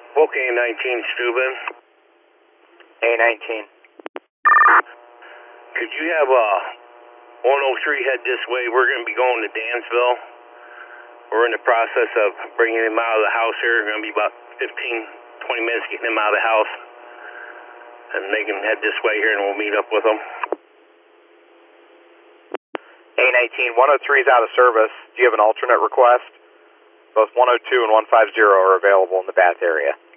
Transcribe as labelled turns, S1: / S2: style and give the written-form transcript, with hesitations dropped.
S1: Okay, 19 Steuben.
S2: A19.
S1: Could you have 103 head this way? We're going to be going to Dansville. We're in the process of bringing him out of the house here. Going to be about 15, 20 minutes getting him out of the house. And they can head this way here and we'll meet up with them.
S2: A19, 103 is out of service. Do you have an alternate request? Both 102 and 150 are available in the Bath area.